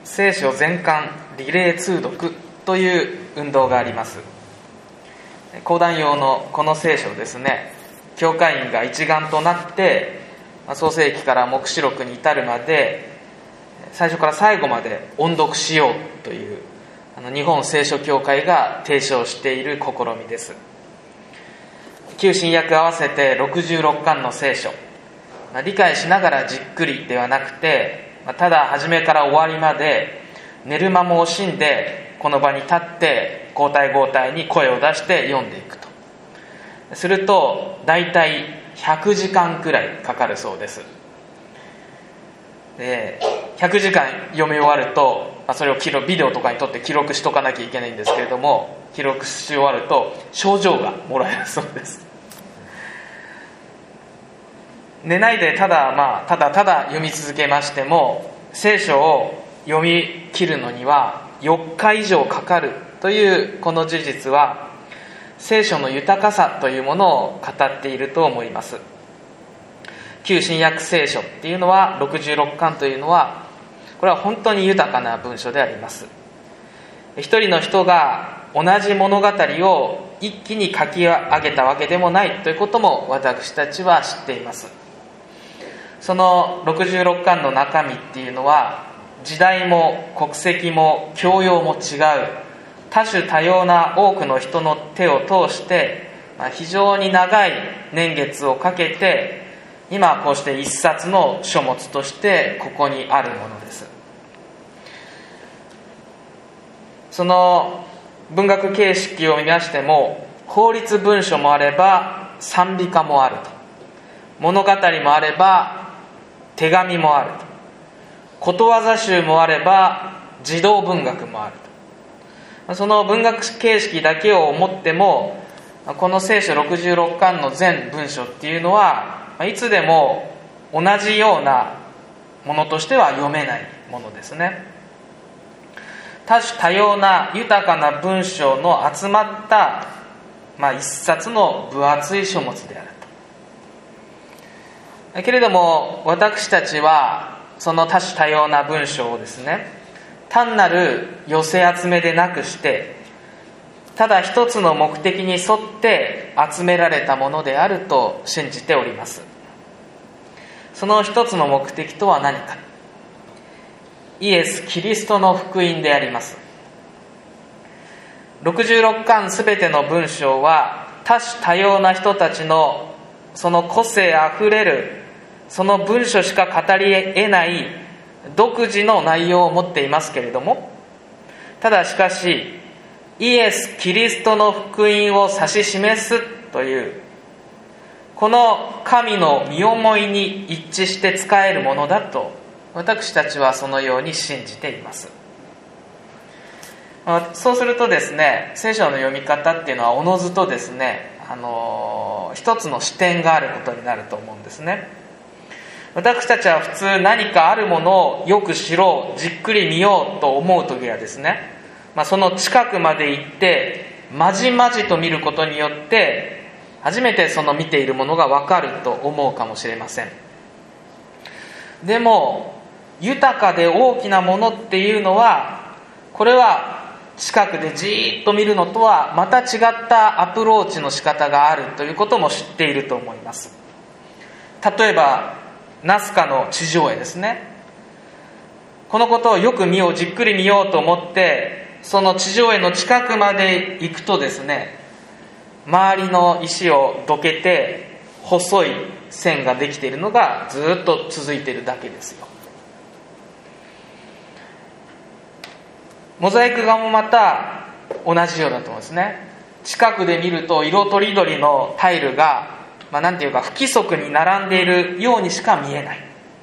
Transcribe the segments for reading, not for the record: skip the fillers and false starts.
聖書全巻リレー通読という運動があります。講談用のこの聖書をですね、教会員が一丸となって創世記から黙示録に至るまで最初から最後まで音読しようという日本聖書協会が提唱している試みです。旧新約合わせて66巻の聖書、理解しながらじっくりではなくて、ただ初めから終わりまで寝る間も惜しんでこの場に立って交代交代に声を出して読んでいくとすると、だいたい100時間くらいかかるそうです。で100時間読み終わると、それをビデオとかに撮って記録しとかなきゃいけないんですけれども、記録し終わると賞状がもらえるそうです。寝ないでただ読み続けましても、聖書を読み切るのには4日以上かかるというこの事実は、聖書の豊かさというものを語っていると思います。旧新約聖書っていうのは、66巻というのは、これは本当に豊かな文書であります。一人の人が同じ物語を一気に書き上げたわけでもないということも私たちは知っています。その66巻の中身っていうのは、時代も国籍も教養も違う多種多様な多くの人の手を通して、非常に長い年月をかけて今こうして一冊の書物としてここにあるものです。その文学形式を見ましても、法律文書もあれば賛美歌もあると、物語もあれば手紙もあると、ことわざ集もあれば児童文学もあると。その文学形式だけを思っても、この聖書66巻の全文書っていうのはいつでも同じようなものとしては読めないものですね。多種多様な豊かな文章の集まった、一冊の分厚い書物であると。けれども私たちはその多種多様な文章をですね、単なる寄せ集めでなくして、ただ一つの目的に沿って集められたものであると信じております。その一つの目的とは何か、イエス・キリストの福音であります。66巻すべての文章は多種多様な人たちのその個性あふれる、その文書しか語り得ない独自の内容を持っていますけれども、ただしかしイエス・キリストの福音を指し示すというこの神の身思いに一致して使えるものだと私たちはそのように信じています。そうするとですね、聖書の読み方っていうのはおのずとですね、一つの視点があることになると思うんですね。私たちは普通何かあるものをよく知ろう、じっくり見ようと思うときはですね、その近くまで行ってまじまじと見ることによって初めてその見ているものが分かると思うかもしれません。でも豊かで大きなものっていうのは、これは近くでじーっと見るのとはまた違ったアプローチの仕方があるということも知っていると思います。例えばナスカの地上絵ですね。このことをよく見よう、じっくり見ようと思ってその地上絵の近くまで行くとですね、周りの石をどけて細い線ができているのがずっと続いているだけですよ。モザイク画もまた同じようだと思うんですね。近くで見ると色とりどりのタイルが、なんていうか不規則に並んでいるようにしか見えない。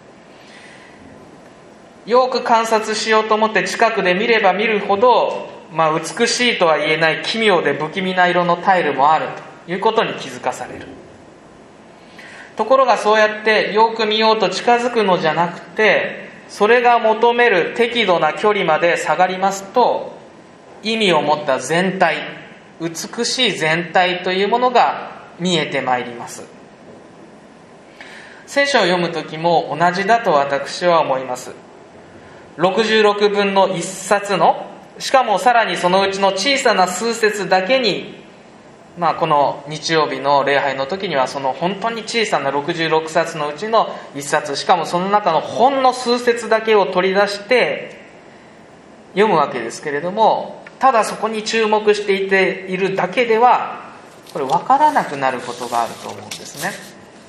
よく観察しようと思って近くで見れば見るほど、美しいとは言えない奇妙で不気味な色のタイルもあるということに気づかされる。ところがそうやってよく見ようと近づくのじゃなくて、それが求める適度な距離まで下がりますと、意味を持った全体、美しい全体というものが見えてまいります。聖書を読むときも同じだと私は思います。 66分の1冊の、しかもさらにそのうちの小さな数節だけに、この日曜日の礼拝の時にはその本当に小さな66冊のうちの1冊、しかもその中のほんの数節だけを取り出して読むわけですけれども、ただそこに注目しているだけではこれ分からなくなることがあると思うんですね。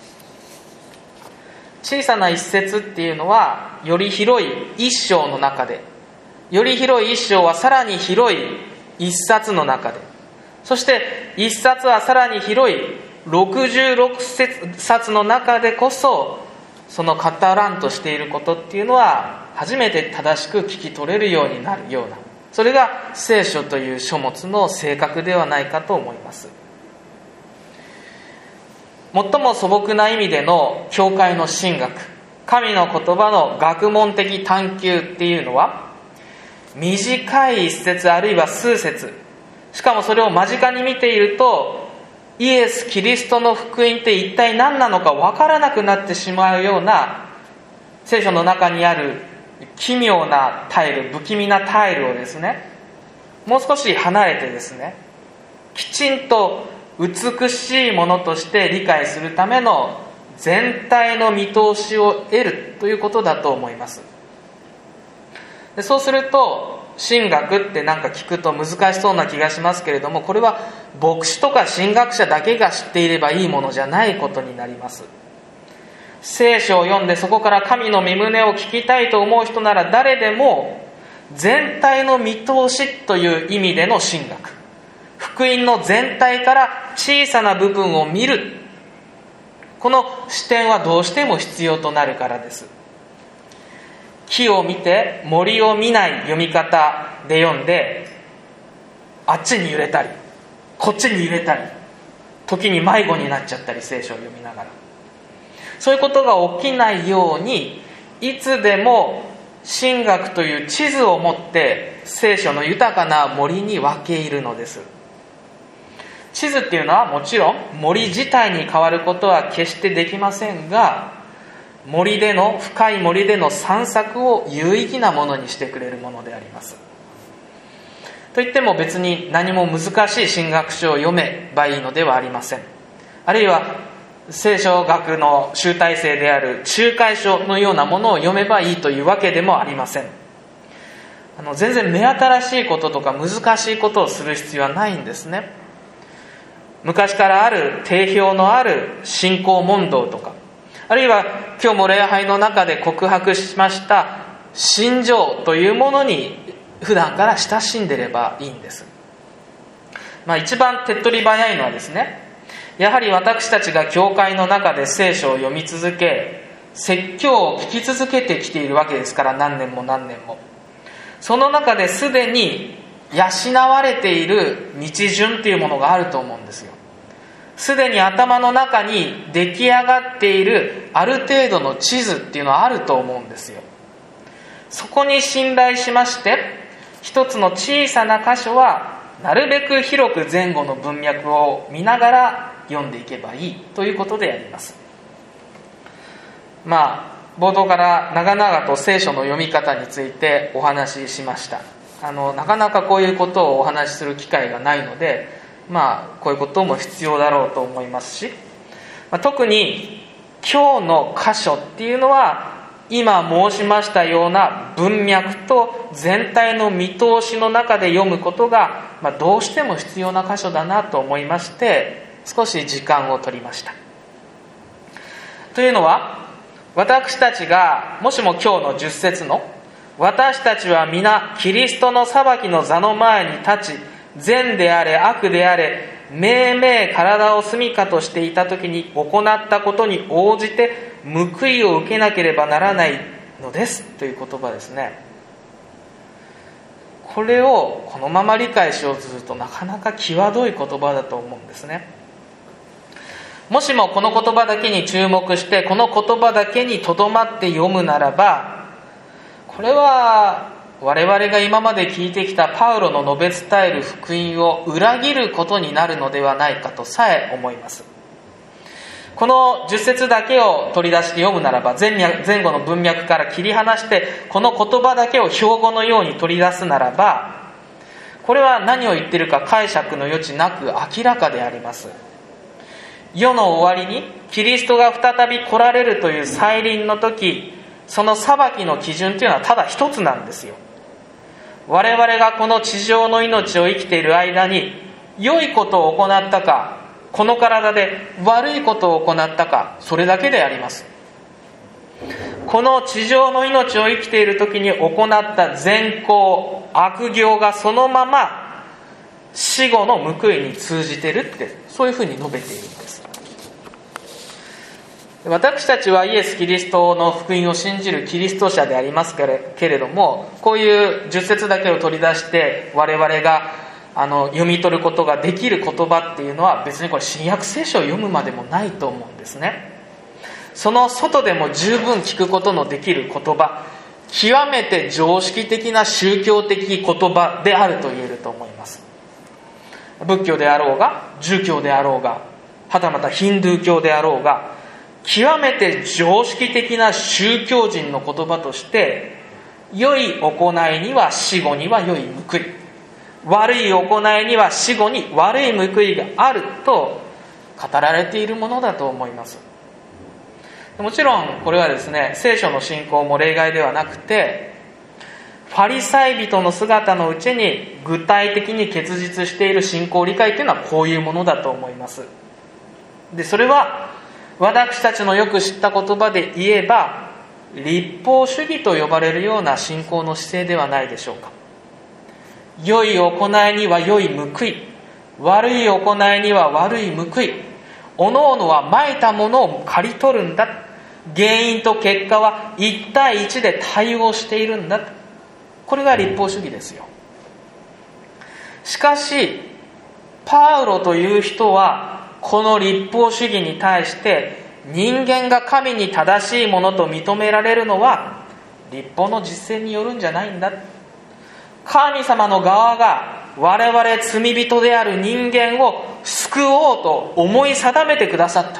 小さな一節っていうのはより広い一章の中で、より広い一章はさらに広い一冊の中で、そして一冊はさらに広い66冊の中でこそ、その語らんとしていることっていうのは初めて正しく聞き取れるようになるような、それが聖書という書物の性格ではないかと思います。最も素朴な意味での教会の神学、神の言葉の学問的探求っていうのは、短い一節あるいは数節、しかもそれを間近に見ていると、イエス・キリストの福音って一体何なのか分からなくなってしまうような、聖書の中にある奇妙なタイル、不気味なタイルをですね、もう少し離れてですね、きちんと美しいものとして理解するための全体の見通しを得るということだと思います。でそうすると神学ってなんか聞くと難しそうな気がしますけれども、これは牧師とか神学者だけが知っていればいいものじゃないことになります。聖書を読んでそこから神の御胸を聞きたいと思う人なら誰でも全体の見通しという意味での神学、福音の全体から小さな部分を見る、この視点はどうしても必要となるからです。木を見て森を見ない読み方で読んで、あっちに揺れたりこっちに揺れたり、時に迷子になっちゃったり、聖書を読みながら、そういうことが起きないように、いつでも神学という地図を持って聖書の豊かな森に分け入るのです。地図っていうのはもちろん森自体に変わることは決してできませんが、深い森での散策を有意義なものにしてくれるものであります。といっても別に何も難しい神学書を読めばいいのではありません。あるいは聖書学の集大成である仲介書のようなものを読めばいいというわけでもありません。全然目新しいこととか難しいことをする必要はないんですね。昔からある定評のある信仰問答とか、あるいは今日も礼拝の中で告白しました信条というものに普段から親しんでればいいんです。一番手っ取り早いのはですね、やはり私たちが教会の中で聖書を読み続け、説教を聞き続けてきているわけですから、何年も何年も。その中ですでに養われている道順というものがあると思うんですよ。すでに頭の中に出来上がっているある程度の地図っていうのはあると思うんですよ。そこに信頼しまして、一つの小さな箇所はなるべく広く前後の文脈を見ながら読んでいけばいいということであります。冒頭から長々と聖書の読み方についてお話ししました。なかなかこういうことをお話しする機会がないので、こういうことも必要だろうと思いますし、特に今日の箇所っていうのは今申しましたような文脈と全体の見通しの中で読むことが、どうしても必要な箇所だなと思いまして、少し時間を取りました。というのは、私たちがもしも今日の10節の私たちは皆キリストの裁きの座の前に立ち、善であれ悪であれめいめい体を住みかとしていた時に行ったことに応じて報いを受けなければならないのですという言葉ですね。これをこのまま理解しようとするとなかなか際どい言葉だと思うんですね。もしもこの言葉だけに注目してこの言葉だけにとどまって読むならば、これは我々が今まで聞いてきたパウロの述べ伝える福音を裏切ることになるのではないかとさえ思います。 この10節だけを取り出して読むならば、前後の文脈から切り離してこの言葉だけを標語のように取り出すならば、これは何を言っているか解釈の余地なく明らかであります。世の終わりにキリストが再び来られるという再臨の時、その裁きの基準というのはただ一つなんですよ。我々がこの地上の命を生きている間に良いことを行ったか、この体で悪いことを行ったか、それだけであります。この地上の命を生きている時に行った善行、悪行がそのまま死後の報いに通じてるって、そういうふうに述べているんです。私たちはイエス・キリストの福音を信じるキリスト者でありますけれども、こういう10節だけを取り出して我々が読み取ることができる言葉っていうのは、別にこれ新約聖書を読むまでもないと思うんですね。その外でも十分聞くことのできる言葉、極めて常識的な宗教的言葉であると言えると思います。仏教であろうが、儒教であろうが、はたまたヒンドゥー教であろうが、極めて常識的な宗教人の言葉として、良い行いには死後には良い報い、悪い行いには死後に悪い報いがあると語られているものだと思います。もちろんこれはですね、聖書の信仰も例外ではなくて、ファリサイ人の姿のうちに具体的に結実している信仰理解というのはこういうものだと思います。で、それは私たちのよく知った言葉で言えば、律法主義と呼ばれるような信仰の姿勢ではないでしょうか。良い行いには良い報い、悪い行いには悪い報い、おのおのはまいたものを刈り取るんだ、原因と結果は1対1で対応しているんだ、これが律法主義ですよ。しかしパウロという人はこの律法主義に対して、人間が神に正しいものと認められるのは律法の実践によるんじゃないんだ、神様の側が我々罪人である人間を救おうと思い定めてくださった、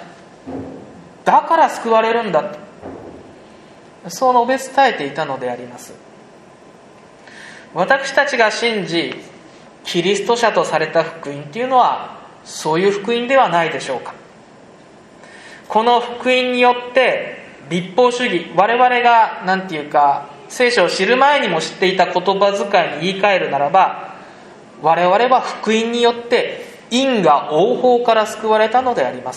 だから救われるんだと、そう述べ伝えていたのであります。私たちが信じキリスト者とされた福音というのはそういう福音ではないでしょうか。この福音によって律法主義、我々がなんていうか聖書を知る前にも知っていた言葉遣いに言い換えるならば、我々は福音によって因果応報から救われたのであります。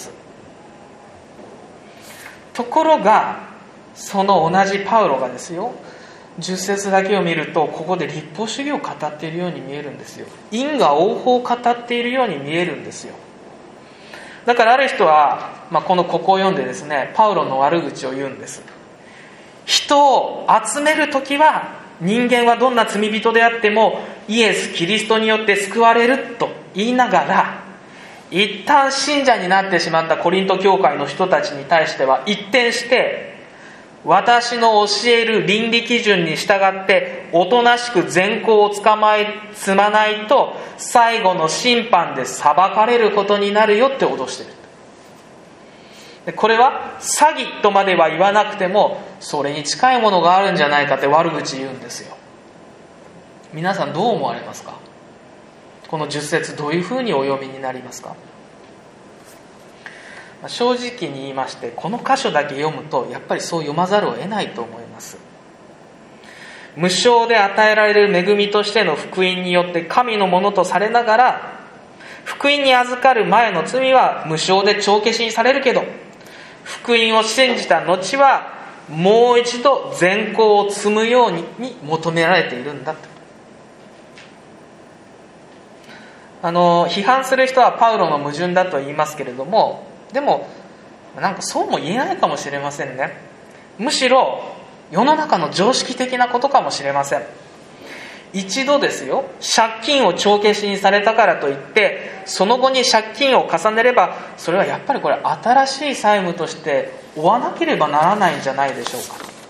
ところがその同じパウロがですよ、10節だけを見るとここで律法主義を語っているように見えるんですよ。因果応報を語っているように見えるんですよ。だからある人は、ここを読んでですね、パウロの悪口を言うんです。人を集めるときは人間はどんな罪人であってもイエス・キリストによって救われると言いながら、一旦信者になってしまったコリント教会の人たちに対しては一転して、私の教える倫理基準に従っておとなしく善行を積まないと最後の審判で裁かれることになるよって脅してる。これは詐欺とまでは言わなくてもそれに近いものがあるんじゃないかって悪口言うんですよ。皆さんどう思われますか？この10節どういうふうにお読みになりますか？正直に言いまして、この箇所だけ読むとやっぱりそう読まざるを得ないと思います。無償で与えられる恵みとしての福音によって神のものとされながら、福音に預かる前の罪は無償で帳消しにされるけど、福音を信じた後はもう一度善行を積むように求められているんだと。批判する人はパウロの矛盾だと言いますけれども、でもなんかそうも言えないかもしれませんね。むしろ世の中の常識的なことかもしれません。一度ですよ、借金を帳消しにされたからといってその後に借金を重ねれば、それはやっぱりこれ新しい債務として負わなければならないんじゃないでしょ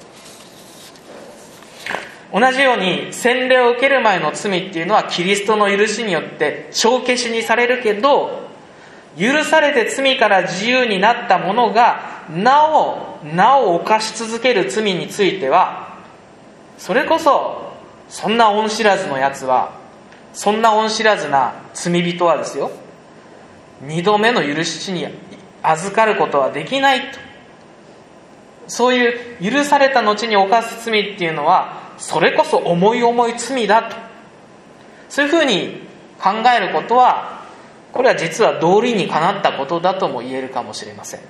うか。同じように洗礼を受ける前の罪っていうのはキリストの許しによって帳消しにされるけど、 許されて罪から自由になった者がなお犯し続ける罪については、それこそそんな恩知らずのやつは、そんな恩知らずな罪人はですよ、二度目の許しに預かることはできないと。そういう許された後に犯す罪っていうのは、それこそ重い罪だと、そういうふうに考えることは、これは実は道理にかなったことだとも言えるかもしれません。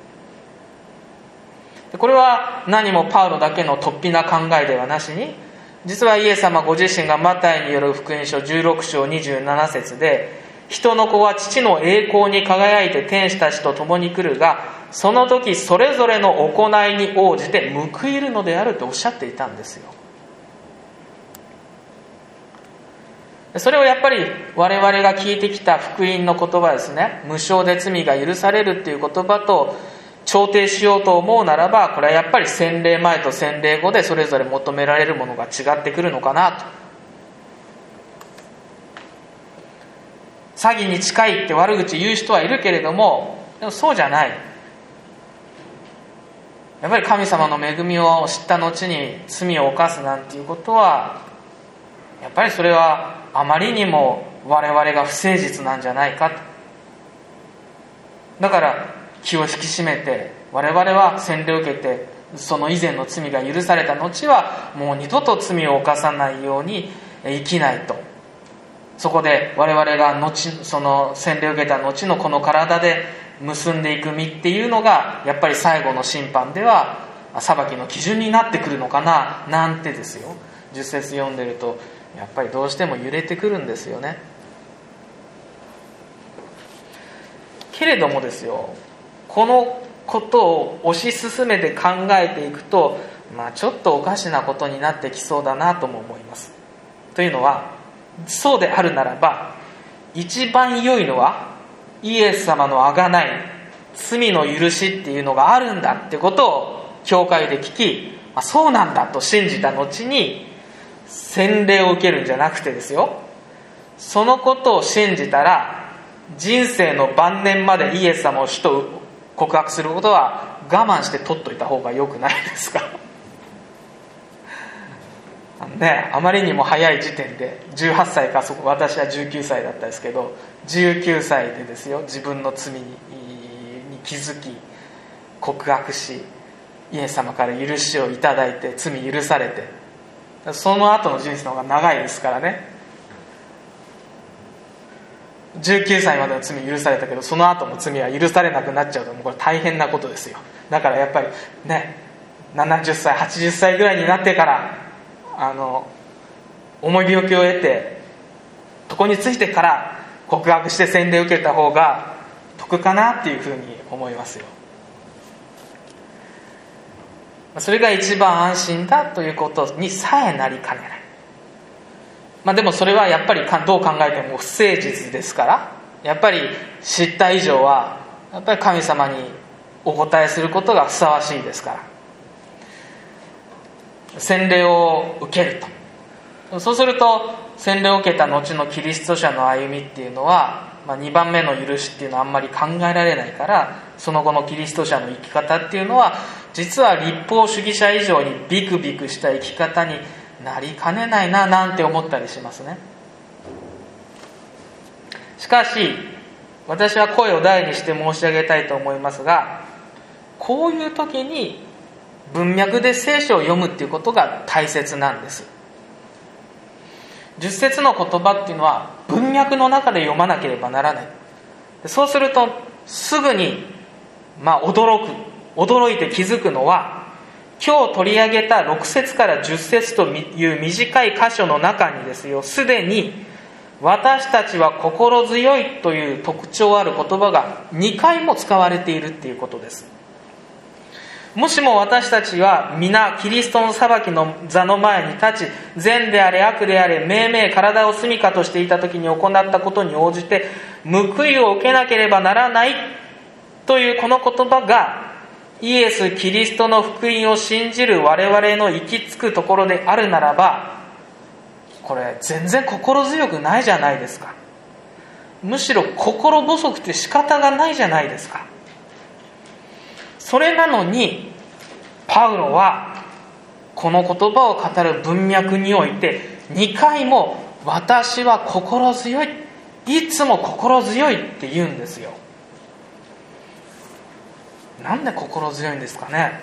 これは何もパウロだけの突飛な考えではなしに、実はイエス様ご自身がマタイによる福音書16章27節で、人の子は父の栄光に輝いて天使たちと共に来るが、その時それぞれの行いに応じて報いるのであるとおっしゃっていたんですよ。それをやっぱり我々が聞いてきた福音の言葉ですね、無償で罪が許されるっていう言葉と調停しようと思うならば、これはやっぱり洗礼前と洗礼後でそれぞれ求められるものが違ってくるのかなと。詐欺に近いって悪口言う人はいるけれども、でもそうじゃない。やっぱり神様の恵みを知った後に罪を犯すなんていうことは、やっぱりそれはあまりにも我々が不誠実なんじゃないかと。だから気を引き締めて、我々は洗礼を受けてその以前の罪が許された後はもう二度と罪を犯さないように生きないと。そこで我々がその洗礼を受けた後のこの体で結んでいく身っていうのが、やっぱり最後の審判では裁きの基準になってくるのかななんてですよ、10節読んでるとやっぱりどうしても揺れてくるんですよね。けれどもですよ、このことを推し進めて考えていくと、ちょっとおかしなことになってきそうだなとも思います。というのは、そうであるならば一番良いのはイエス様の贖い、罪の許しっていうのがあるんだってことを教会で聞き、そうなんだと信じた後に洗礼を受けるんじゃなくてですよ、そのことを信じたら人生の晩年までイエス様を主と告白することは我慢して取っといた方が良くないですかね、あまりにも早い時点で18歳か、私は19歳だったんですけど、19歳でですよ、自分の罪に気づき告白し、イエス様から許しをいただいて罪許されて、その後の人生の方が長いですからね。19歳までの罪許されたけど、その後の罪は許されなくなっちゃうと、もうこれ大変なことですよ。だからやっぱりね、70歳80歳ぐらいになってから重い病気を得て床についてから告白して洗礼を受けた方が得かなっていうふうに思いますよ。それが一番安心だということにさえなりかねない。でもそれはやっぱりどう考えても不誠実ですから、やっぱり知った以上はやっぱり神様にお答えすることがふさわしいですから、洗礼を受けると。そうすると洗礼を受けた後のキリスト者の歩みっていうのは、2番目の許しっていうのはあんまり考えられないから、その後のキリスト者の生き方っていうのは実は律法主義者以上にビクビクした生き方になりかねないななんて思ったりしますね。しかし私は声を大にして申し上げたいと思いますが、こういう時に文脈で聖書を読むっていうことが大切なんです。10節の言葉っていうのは文脈の中で読まなければならない。そうするとすぐに驚いて気づくのは、今日取り上げた6節から10節という短い箇所の中にですよ、すでに私たちは心強いという特徴ある言葉が2回も使われているっていうことです。もしも私たちは皆キリストの裁きの座の前に立ち、善であれ悪であれ命名体を住処としていた時に行ったことに応じて報いを受けなければならないというこの言葉が、イエス・キリストの福音を信じる我々の行き着くところであるならば、これ全然心強くないじゃないですか。 むしろ心細くて仕方がないじゃないですか。それなのにパウロはこの言葉を語る文脈において2回も私は心強い、いつも心強いって言うんですよ。なんで心強いんですかね。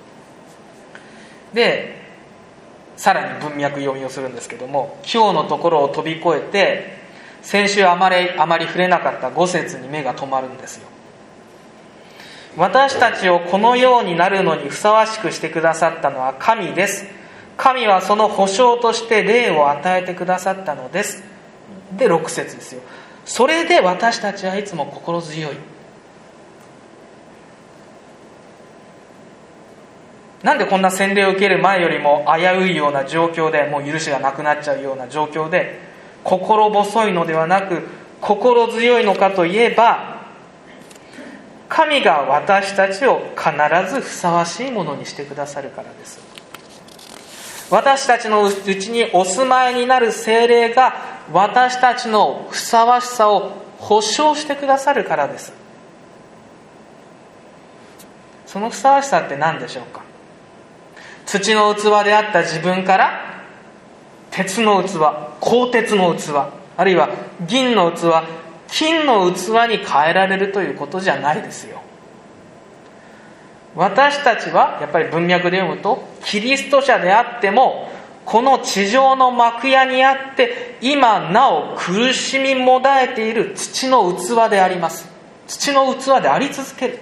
でさらに文脈読みをするんですけども、今日のところを飛び越えて先週あまり触れなかった5節に目が止まるんですよ。私たちをこのようになるのにふさわしくしてくださったのは神です。神はその保証として霊を与えてくださったのです。で6節ですよ。それで私たちはいつも心強い。なんでこんな洗礼を受ける前よりも危ういような状況で、もう許しがなくなっちゃうような状況で心細いのではなく心強いのかといえば、神が私たちを必ずふさわしいものにしてくださるからです。私たちのうちにお住まいになる聖霊が私たちのふさわしさを保証してくださるからです。そのふさわしさって何でしょうか。土の器であった自分から鉄の器、鋼鉄の器、あるいは銀の器、金の器に変えられるということじゃないですよ。私たちはやっぱり文脈で読むとキリスト者であってもこの地上の幕屋にあって今なお苦しみもだえている土の器であります。土の器であり続ける。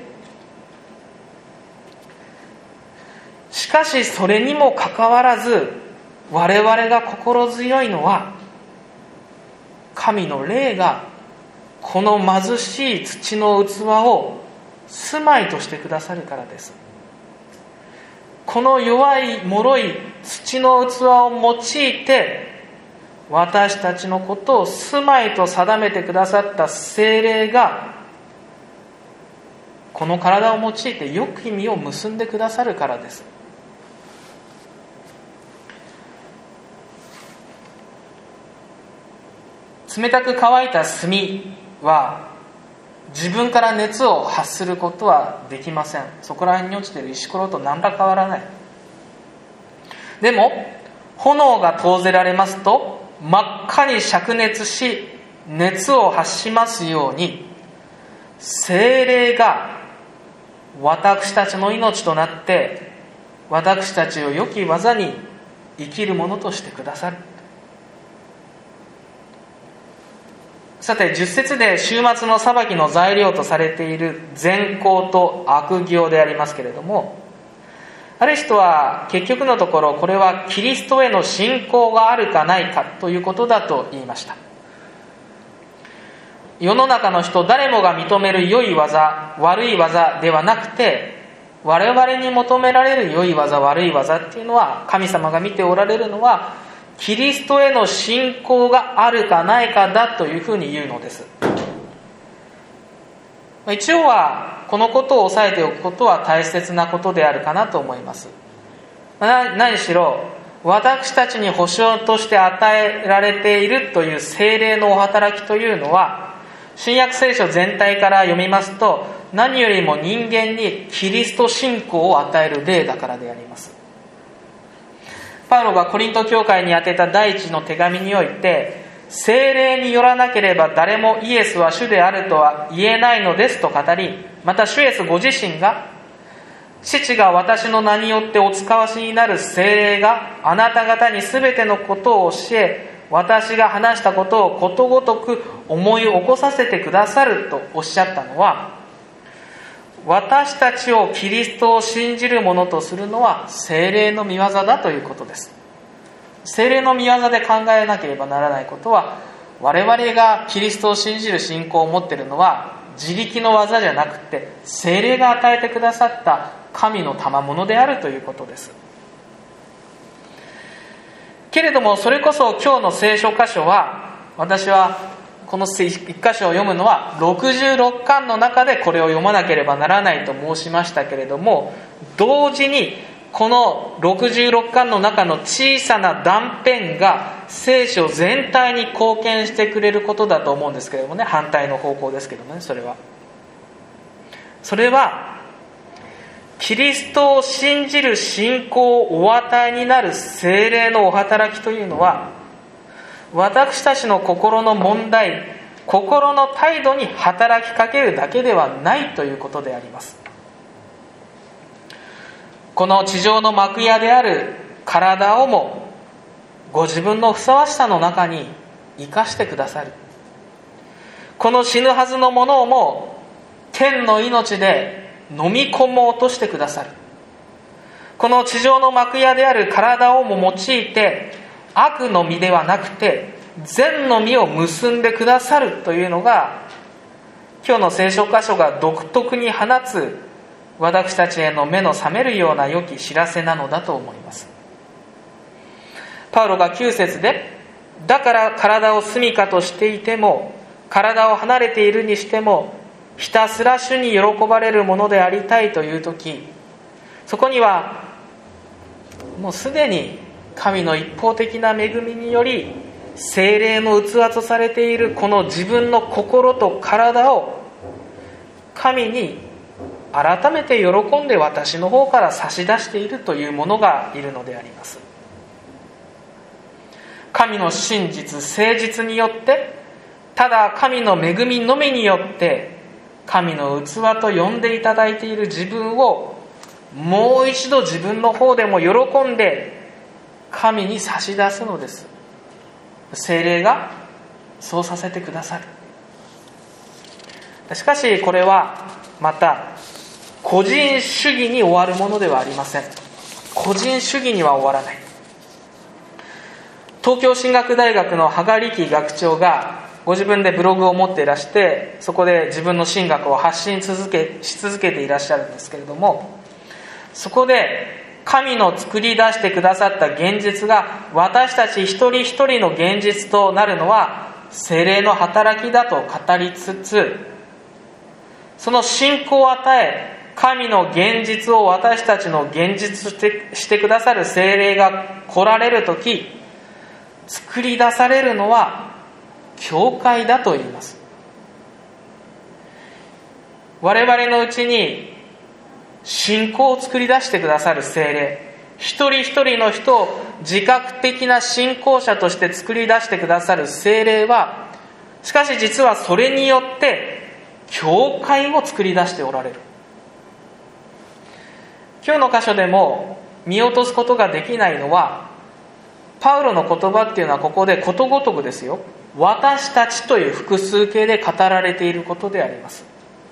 しかしそれにもかかわらず我々が心強いのは神の霊がこの貧しい土の器を住まいとしてくださるからです。この弱い脆い土の器を用いて私たちのことを住まいと定めてくださった聖霊がこの体を用いて良き実を結んでくださるからです。冷たく乾いた炭は自分から熱を発することはできません。そこら辺に落ちている石ころと何ら変わらない。でも炎が投ぜられますと真っ赤に灼熱し熱を発しますように、聖霊が私たちの命となって私たちを良き技に生きるものとしてくださる。さて10節で終末の裁きの材料とされている善行と悪行でありますけれども、ある人は結局のところこれはキリストへの信仰があるかないかということだと言いました。世の中の人誰もが認める良い技悪い技ではなくて、我々に求められる良い技悪い技っていうのは、神様が見ておられるのはキリストへの信仰があるかないかだというふうに言うのです。一応はこのことを押さえておくことは大切なことであるかなと思います。何しろ私たちに保証として与えられているという聖霊のお働きというのは、新約聖書全体から読みますと何よりも人間にキリスト信仰を与える霊だからであります。パウロがコリント教会に宛てた第一の手紙において、聖霊によらなければ誰もイエスは主であるとは言えないのですと語り、また主イエスご自身が、父が私の名によってお使わしになる聖霊があなた方に全てのことを教え、私が話したことをことごとく思い起こさせてくださるとおっしゃったのは、私たちをキリストを信じるものとするのは聖霊の御業だということです。聖霊の御業で考えなければならないことは、我々がキリストを信じる信仰を持っているのは自力の技じゃなくて、聖霊が与えてくださった神の賜物であるということです。けれどもそれこそ今日の聖書箇所は、私はこの一箇所を読むのは66巻の中でこれを読まなければならないと申しましたけれども、同時にこの66巻の中の小さな断片が聖書全体に貢献してくれることだと思うんですけれどもね、反対の方向ですけどもね、それはキリストを信じる信仰をお与えになる聖霊のお働きというのは、私たちの心の問題、心の態度に働きかけるだけではないということであります。この地上の幕屋である体をもご自分のふさわしさの中に生かしてくださる。この死ぬはずのものをも天の命で飲み込もうとしてくださる。この地上の幕屋である体をも用いて悪の実ではなくて善の実を結んでくださるというのが、今日の聖書箇所が独特に放つ私たちへの目の覚めるような良き知らせなのだと思います。パウロが9節で、だから体を住処としていても、体を離れているにしても、ひたすら主に喜ばれるものでありたいというとき、そこにはもうすでに神の一方的な恵みにより聖霊の器とされているこの自分の心と体を神に改めて喜んで私の方から差し出しているというものがいるのであります。神の真実、誠実によって、ただ神の恵みのみによって神の器と呼んでいただいている自分をもう一度自分の方でも喜んで神に差し出すのです。聖霊がそうさせてくださる。しかしこれはまた個人主義に終わるものではありません。個人主義には終わらない。東京進学大学の羽賀力学長がご自分でブログを持っていらして、そこで自分の神学を発信し続けていらっしゃるんですけれども、そこで神の作り出してくださった現実が私たち一人一人の現実となるのは聖霊の働きだと語りつつ、その信仰を与え神の現実を私たちの現実としてくださる聖霊が来られるとき、作り出されるのは教会だと言います。我々のうちに信仰を作り出してくださる聖霊、一人一人の人を自覚的な信仰者として作り出してくださる聖霊は、しかし実はそれによって教会を作り出しておられる。今日の箇所でも見落とすことができないのは、パウロの言葉っていうのはここでことごとくですよ、私たちという複数形で語られていることであります。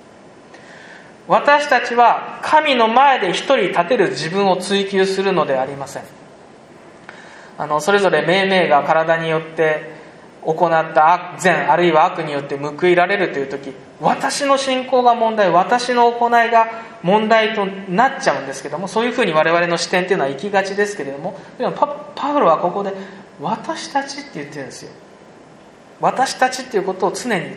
私たちは神の前で一人立てる自分を追求するのではありません。それぞれ命名が体によって行った善あるいは悪によって報いられるというとき、私の信仰が問題、私の行いが問題となっちゃうんですけども、そういうふうに我々の視点というのは行きがちですけれども、でもパウロはここで私たちって言ってるんですよ。私たちっていうことを常に言っている。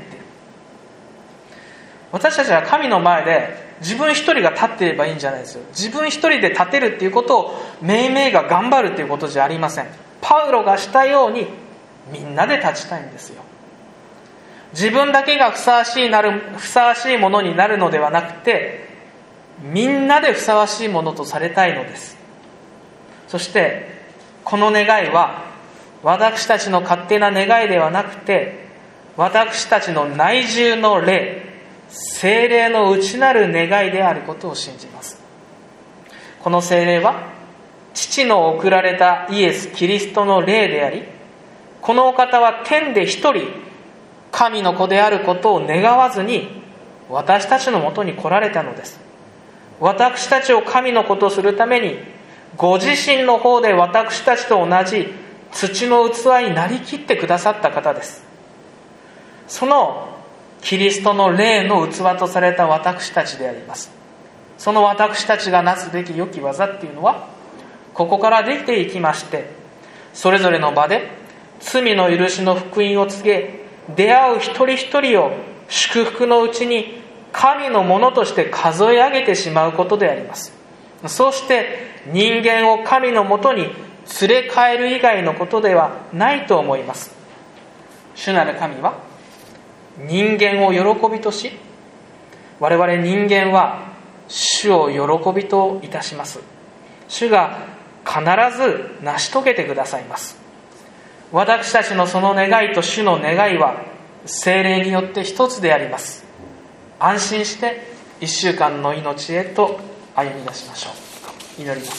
私たちは神の前で自分一人が立っていればいいんじゃないですよ。自分一人で立てるっていうことを命名が頑張るっていうことじゃありません。パウロがしたようにみんなで立ちたいんですよ。自分だけがふさわしいものになるのではなくて、みんなでふさわしいものとされたいのです。そしてこの願いは私たちの勝手な願いではなくて、私たちの内住の霊、聖霊の内なる願いであることを信じます。この聖霊は父の送られたイエス・キリストの霊であり、このお方は天で一人神の子であることを願わずに私たちのもとに来られたのです。私たちを神の子とするためにご自身の方で私たちと同じ土の器になりきってくださった方です。そのキリストの霊の器とされた私たちであります。その私たちがなすべき良き技っていうのはここからできていきまして、それぞれの場で罪の許しの福音を告げ、出会う一人一人を祝福のうちに神のものとして数え上げてしまうことであります。 そうして人間を神のもとに連れ帰る以外のことではないと思います。主なる神は人間を喜びとし、我々人間は主を喜びといたします。主が必ず成し遂げてくださいます。私たちのその願いと主の願いは聖霊によって一つであります。安心して1週間の命へと歩み出しましょう。祈ります。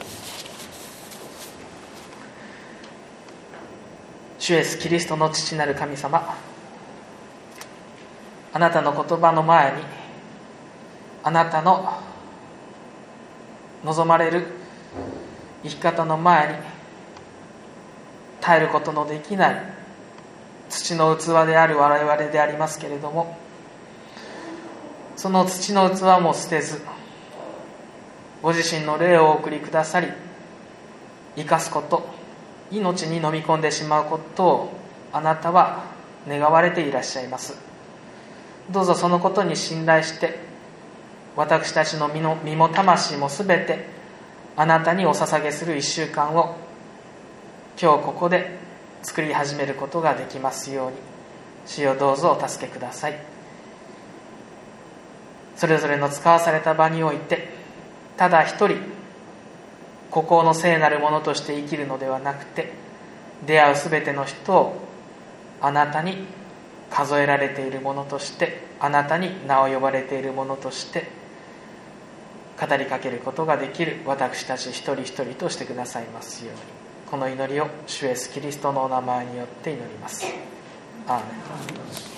主イエスキリストの父なる神様、あなたの言葉の前に、あなたの望まれる生き方の前に耐えることのできない土の器である我々でありますけれども、その土の器も捨てず、ご自身の霊をお送りくださり、生かすこと、命に飲み込んでしまうことをあなたは願われていらっしゃいます。どうぞそのことに信頼して、私たちの身も魂もすべてあなたにお捧げする1週間を今日ここで作り始めることができますように、主よどうぞお助けください。それぞれの使わされた場において、ただ一人孤高の聖なるものとして生きるのではなくて、出会うすべての人をあなたに数えられているものとして、あなたに名を呼ばれているものとして語りかけることができる私たち一人一人としてくださいますように、この祈りを主イエスキリストのお名前によって祈ります。アーメン。